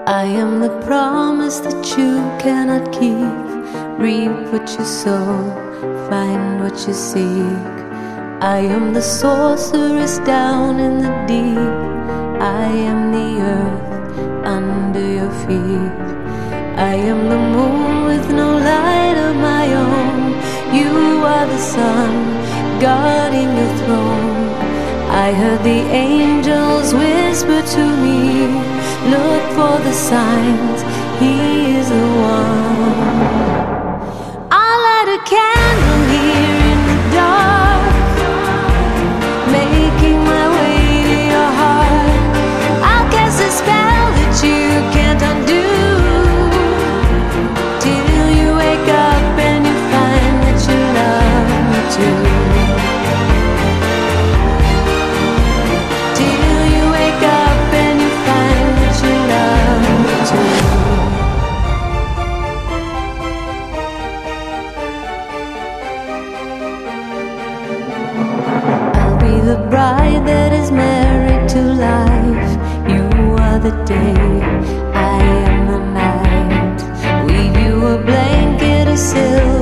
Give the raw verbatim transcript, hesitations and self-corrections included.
I am the promise that you cannot keep. Reap what you sow, find what you seek. I am the sorceress down in the deep. I am the earth under your feet. I am the moon with no light of my own. You are the sun guarding your throne. I heard the angels whisper to me, look for the signs, he is the one. I'll light a candle here in the dark, making my way to your heart. I'll cast a spell that you can't undo, till you wake up and you find that you love me too. The bride that is married to life. You are the day, I am the night. Weave you a blanket of silver